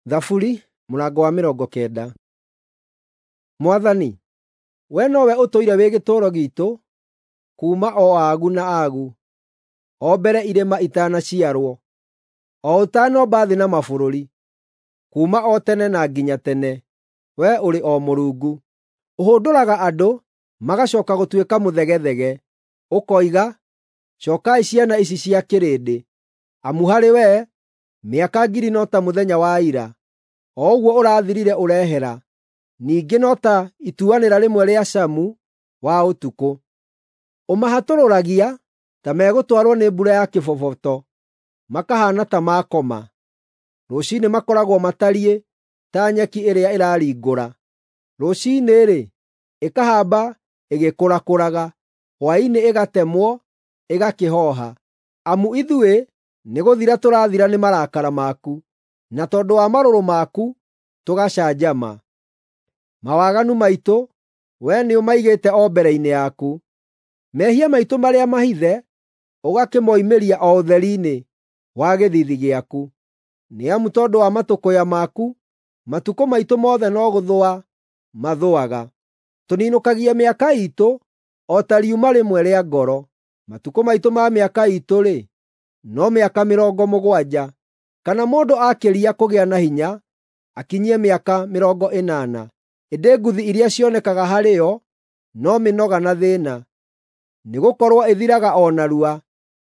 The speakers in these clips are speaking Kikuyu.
Thaburi mũrango wa 90. Mwathani, we nowe ũtũire wĩ gĩtũũro giitũ, kuuma o agu na agu, o mbere irĩma itanaciarwo, o ũtanomba thĩ na mabũrũri, kuuma o tene na nginya tene, we ũrĩ o Mũrungu. Ũhũndũraga andũ, magacooka gũtuĩka mũthegethege, ũkoiga, cookai ciana ici cia kĩrĩndĩ, amu harĩ we mĩaka 1000 no ta mũthenya wa ira, o ũguo ũrathirire ũrehera, ningĩ no ta ituanĩra rĩmwe rĩa camu wa ũtukũ. Ũmahatũrũragia ta megũtwarwo nĩ mbura ya kĩboboto, makahaana ta makoma. Rũciinĩ makoragwo matariĩ ta nyeki ĩrĩa ĩraringũra. Rũciinĩ-rĩ, ĩkahamba ĩgĩkũrakũraga, hwaĩ-inĩ ĩgatemwo, ĩgakĩhooha. Amu ithuĩ nĩgũthira tũrathira nĩ marakara maku, na tondũ wa marũrũ maku tũgacanjama. Mawaganu maitũ we nĩũmaigĩte o mbere-inĩ yaku. Mehia maitũ marĩa mahithe ũgakĩmoimĩria o ũtheri-inĩ wa gĩthiithi gĩaku. Nĩamu tondũ wa matũkũya maku, matukũ maitũ mothe no gũthũa mathũaga. Tũninũkagia mĩaka iitũ o ta riuma rĩmwe rĩa ngoro. Matukũ maitũ ma mĩaka iitũ-rĩ, no mĩaka 70, kana mũndũ akĩria kũgĩa na hinya akinyie mĩaka 80. Ĩndĩ nguthi iria cionekaga harĩo no mĩnoga na thĩĩna, nĩgũkorwo ĩthiraga o narua.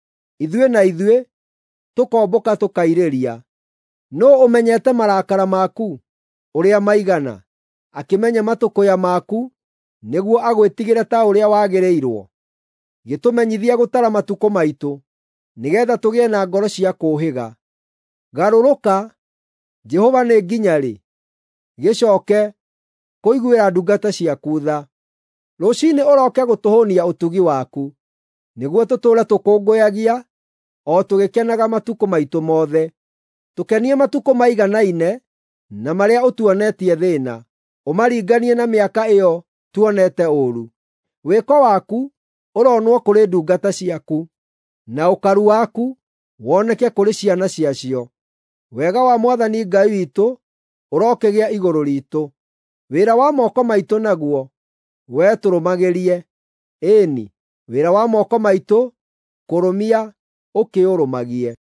Ithuĩ tũkombũka tũkairĩria. Nũũ ũmenyete marakara maku ũrĩa maigana, akĩmenya matũkũya maku, nĩguo agwĩtigĩre ta ũrĩa wagĩrĩirwo? Gĩtũmenyithia gũtara matukũ maitũ, nĩgeetha tũgĩe na ngoro cia kũũhĩga. Garũrũka, Jehova, nĩ nginya rĩ? Gĩcooke kũiguĩra ndungata ciaku tha. Rũciinĩ ũroke gũtũhũũnia ũtugi waku, nĩguo tũtũũre tũkũngũyagia, o tũgĩkenaga matukũ maitũ mothe. Tũkenie matukũ maiganaine na marĩa ũtuonetie thĩĩna, ũmaringanie na mĩaka ĩyo tuonete ũũru. Wĩko waku ũronwo kũrĩ ndungata ciaku, na ũkaru waku woneke kũrĩ ciana ciacio. Wega wa Mwathani Ngai witũ ũrokĩgĩa igũrũ riitũ. Wĩra wa moko maitũ naguo we tũrũmagĩrie. Ĩĩni, wĩra wa moko maitũ kũrũmia ũkĩũrũmagie.